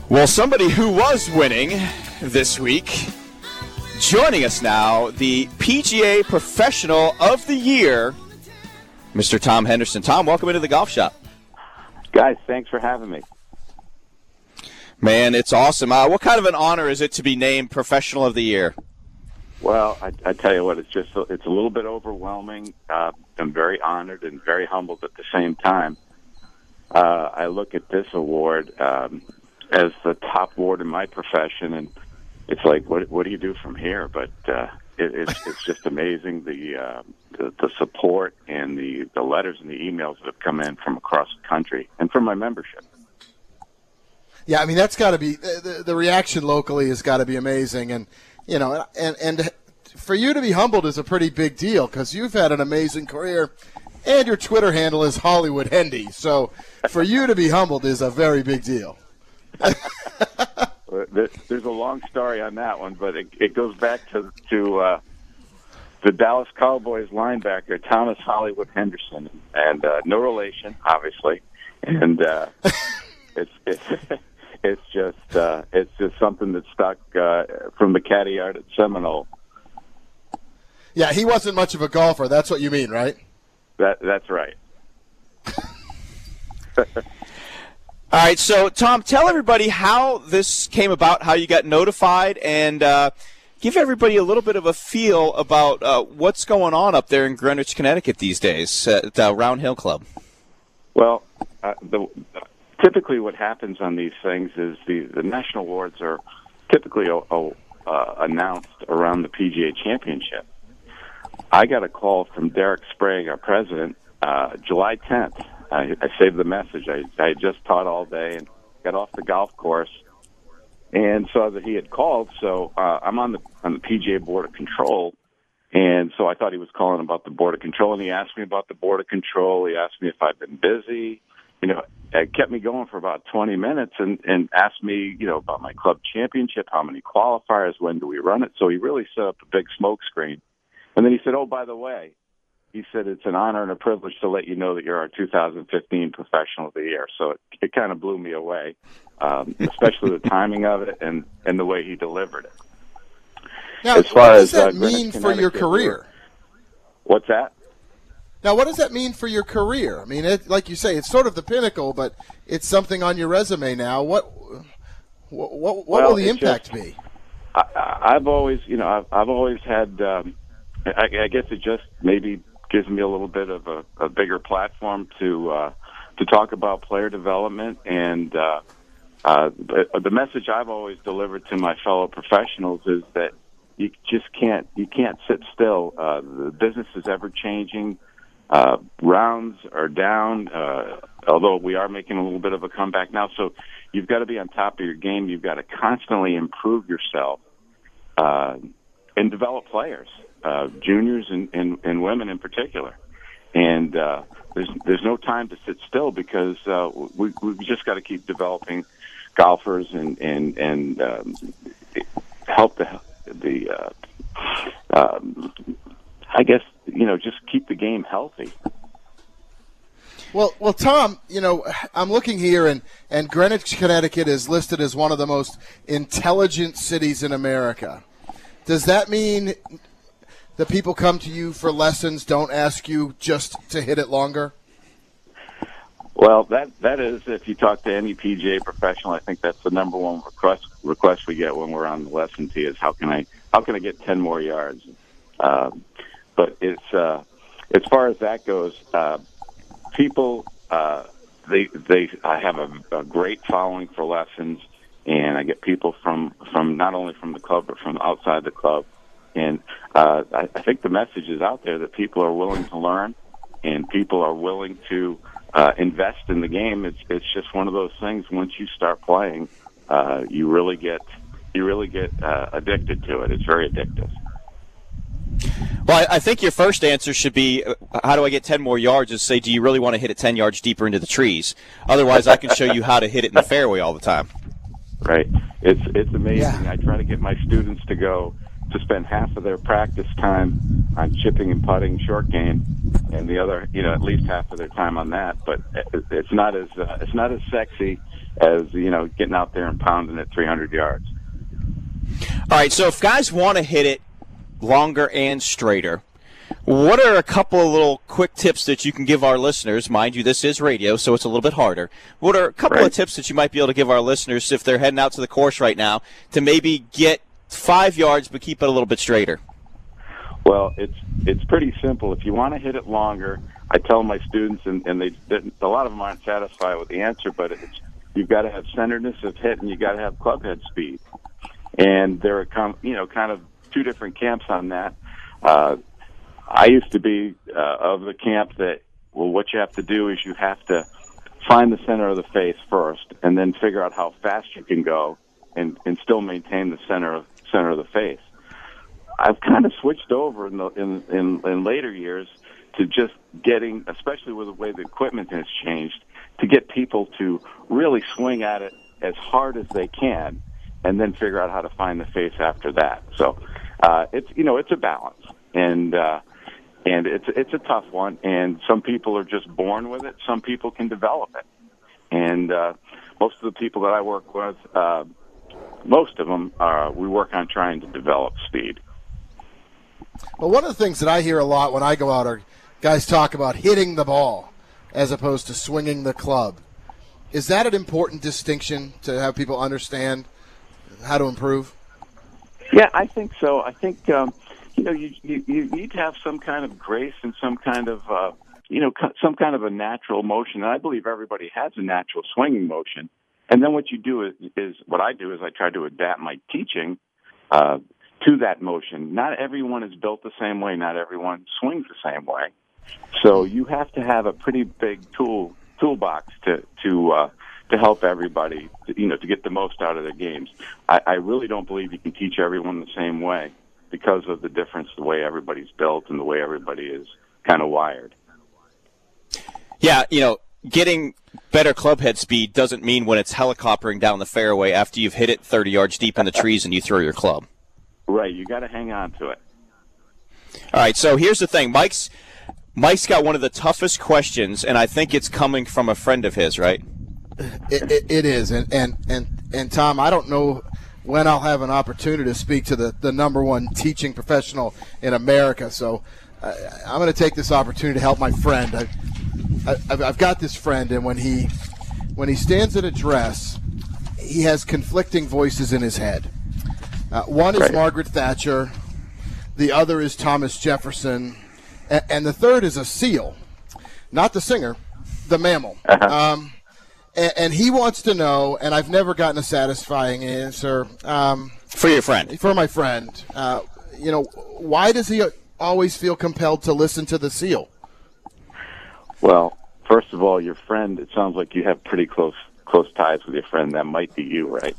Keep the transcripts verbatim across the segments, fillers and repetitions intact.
Well, somebody who was winning this week, joining us now, the P G A Professional of the Year, Mister Tom Henderson. Tom, welcome into the Golf Shop. Guys, thanks for having me. Man, it's awesome. Uh, what kind of an honor is it to be named Professional of the Year? Well, I, I tell you what, it's just it's a little bit overwhelming. Uh, I'm very honored and very humbled at the same time. Uh, I look at this award um, as the top award in my profession, and it's like, what what do you do from here? But uh, it, it's it's just amazing the, uh, the the support and the, the letters and the emails that have come in from across the country and from my membership. Yeah, I mean that's got to be the, the reaction locally has got to be amazing, and you know, and and for you to be humbled is a pretty big deal because you've had an amazing career, and your Twitter handle is Hollywood Hendy. So for you to be humbled is a very big deal. There's a long story on that one, but it, it goes back to to uh, the Dallas Cowboys linebacker Thomas Hollywood Henderson, and uh, no relation, obviously, and uh, it's it's it's just uh, it's just something that stuck uh, from the caddy yard at Seminole. Yeah, he wasn't much of a golfer. That's what you mean, right? That that's right. All right, so, Tom, tell everybody how this came about, how you got notified, and uh, give everybody a little bit of a feel about uh, what's going on up there in Greenwich, Connecticut these days at the Round Hill Club. Well, uh, the, typically what happens on these things is the, the national awards are typically uh, uh, announced around the P G A Championship. I got a call from Derek Sprague, our president, uh, July tenth. I, I saved the message. I, I had just taught all day and got off the golf course and saw that he had called. So uh, I'm on the on the P G A Board of Control, and so I thought he was calling about the Board of Control. And he asked me about the Board of Control. He asked me if I've been busy. You know, it kept me going for about twenty minutes, and and asked me, you know, about my club championship, how many qualifiers, when do we run it. So he really set up a big smoke screen, and then he said, "Oh, by the way." He said, it's an honor and a privilege to let you know that you're our two thousand fifteen Professional of the Year. So it, it kind of blew me away, um, especially the timing of it and, and the way he delivered it. Now, as far what does as, that uh, mean for your career? What's that? Now, what does that mean for your career? I mean, it, like you say, it's sort of the pinnacle, but it's something on your resume now. What what, what, what well, will the impact just, be? I, I've always, you know, I've, I've always had, um, I, I guess it just maybe gives me a little bit of a, a bigger platform to uh, to talk about player development, and uh, uh, the, the message I've always delivered to my fellow professionals is that you just can't you can't sit still. Uh, the business is ever changing. Uh, rounds are down, uh, although we are making a little bit of a comeback now. So you've got to be on top of your game. You've got to constantly improve yourself uh, and develop players. Uh, juniors and, and, and women in particular, and uh, there's there's no time to sit still because uh, we we've just got to keep developing golfers and and and um, help the the uh, um, I guess you know just keep the game healthy. Well, well, Tom, you know, I'm looking here, and, and Greenwich, Connecticut is listed as one of the most intelligent cities in America. Does that mean the people come to you for lessons, don't ask you just to hit it longer? Well, that that is, if you talk to any P G A professional, I think that's the number one request request we get when we're on the lesson tee is how can I how can I get ten more yards? Uh, but it's uh, as far as that goes, uh, people uh, they they I have a, a great following for lessons, and I get people from from not only from the club but from outside the club. And uh, I, I think the message is out there that people are willing to learn, and people are willing to uh, invest in the game. It's it's just one of those things. Once you start playing, uh, you really get you really get uh, addicted to it. It's very addictive. Well, I think your first answer should be, how do I get ten more yards? Is say, do you really want to hit it ten yards deeper into the trees? Otherwise, I can show you how to hit it in the fairway all the time. Right. It's it's amazing. Yeah. I try to get my students to go to spend half of their practice time on chipping and putting short game, and the other, you know, at least half of their time on that. But it's not as uh, it's not as sexy as, you know, getting out there and pounding it three hundred yards. All right, so if guys want to hit it longer and straighter, what are a couple of little quick tips that you can give our listeners? Mind you, this is radio, so it's a little bit harder. What are a couple right. of tips that you might be able to give our listeners if they're heading out to the course right now to maybe get five yards but keep it a little bit straighter? Well, it's it's pretty simple. If you want to hit it longer, I tell my students, and, and they a lot of them aren't satisfied with the answer, but it's, you've got to have centeredness of hit and you've got to have club head speed. And there are, you know, kind of two different camps on that. Uh, I used to be uh, of the camp that, well, what you have to do is you have to find the center of the face first and then figure out how fast you can go and, and still maintain the center of center of the face. I've kind of switched over in, the, in, in, in later years to just getting, especially with the way the equipment has changed, to get people to really swing at it as hard as they can and then figure out how to find the face after that. So uh, it's, you know, it's a balance. And, uh, and it's, it's a tough one. And some people are just born with it. Some people can develop it. And uh, most of the people that I work with, uh, most of them, are, we work on trying to develop speed. Well, one of the things that I hear a lot when I go out are guys talk about hitting the ball as opposed to swinging the club. Is that an important distinction to have people understand how to improve? Yeah, I think so. I think, um, you know, you, you, you need to have some kind of grace and some kind of, uh, you know, some kind of a natural motion. And I believe everybody has a natural swinging motion. And then what you do is, is what I do is I try to adapt my teaching uh, to that motion. Not everyone is built the same way. Not everyone swings the same way. So you have to have a pretty big tool toolbox to to uh, to help everybody, to, you know, to get the most out of their games. I, I really don't believe you can teach everyone the same way because of the difference, the way everybody's built and the way everybody is kind of wired. Yeah, you know, getting better club head speed doesn't mean when it's helicoptering down the fairway after you've hit it thirty yards deep in the trees and you throw your club. Right, you got to hang on to it. All right, so here's the thing. Mike's Mike's got one of the toughest questions, and I think it's coming from a friend of his, right? It, it, it is, and, and, and, and Tom, I don't know when I'll have an opportunity to speak to the, the number one teaching professional in America, so uh, I'm going to take this opportunity to help my friend. I, I, I've, I've got this friend, and when he when he stands at address, he has conflicting voices in his head. Uh, one is right. Margaret Thatcher, the other is Thomas Jefferson, and, and the third is a seal, not the singer, the mammal. Uh-huh. Um, and, and he wants to know, and I've never gotten a satisfying answer. Um, for your friend. For my friend. Uh, you know, why does he always feel compelled to listen to the seal? Well, first of all, your friend, it sounds like you have pretty close close ties with your friend. That might be you, right?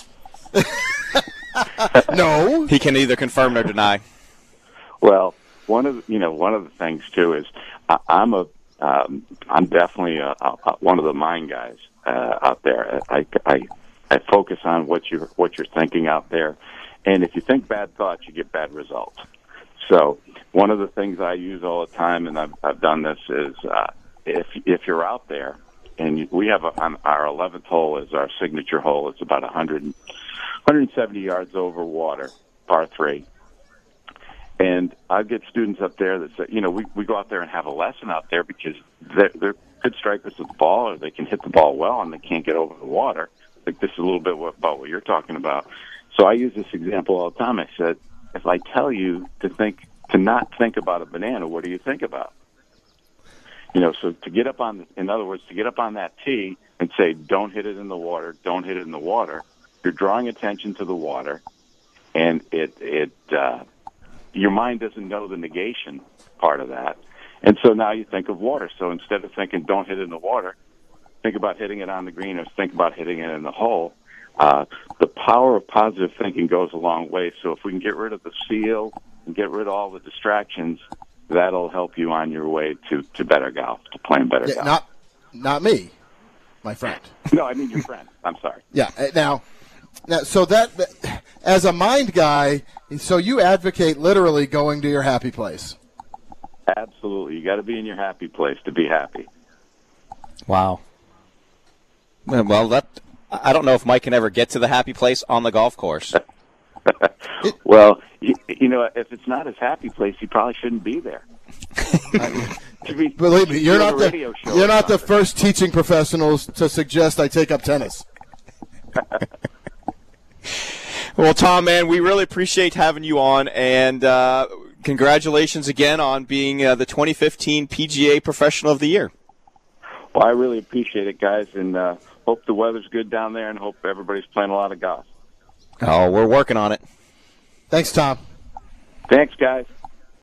No. He can either confirm or deny. Well, one of the, you know one of the things too is I, I'm a um, I'm definitely a, a, one of the mind guys uh, out there. I, I I focus on what you what you're thinking out there, and if you think bad thoughts, you get bad results. So one of the things I use all the time, and I've, I've done this, is uh, if if you're out there, and you, we have a, on our eleventh hole is our signature hole. It's about one hundred, one hundred seventy yards over water, par three. And I get students up there that say, you know, we, we go out there and have a lesson out there because they're, they're good strikers with the ball, or they can hit the ball well, and they can't get over the water. Like this is a little bit what, about what you're talking about. So I use this example all the time. I said, if I tell you to think, to not think about a banana, what do you think about? You know, so to get up on, in other words, to get up on that tee and say, don't hit it in the water, don't hit it in the water, you're drawing attention to the water, and it, it, uh, your mind doesn't know the negation part of that. And so now you think of water. So instead of thinking, don't hit it in the water, think about hitting it on the green, or think about hitting it in the hole. Uh, the power of positive thinking goes a long way. So if we can get rid of the seal and get rid of all the distractions, that'll help you on your way to, to better golf, to playing better Yeah, golf. not, not me, my friend. No, I mean your friend. I'm sorry. Yeah. uh, Now, now, so that as a mind guy, so you advocate literally going to your happy place. Absolutely. You got to be in your happy place to be happy. Wow. Well, that I don't know if Mike can ever get to the happy place on the golf course. Well, you, you know, if it's not his happy place, he probably shouldn't be there. be, Believe me, you're not the you're not the something. first teaching professionals to suggest I take up tennis. Well, Tom, man, we really appreciate having you on, and uh, congratulations again on being uh, the twenty fifteen P G A Professional of the Year. Well, I really appreciate it, guys, and uh, hope the weather's good down there, and hope everybody's playing a lot of golf. Oh, we're working on it. Thanks, Tom. Thanks, guys.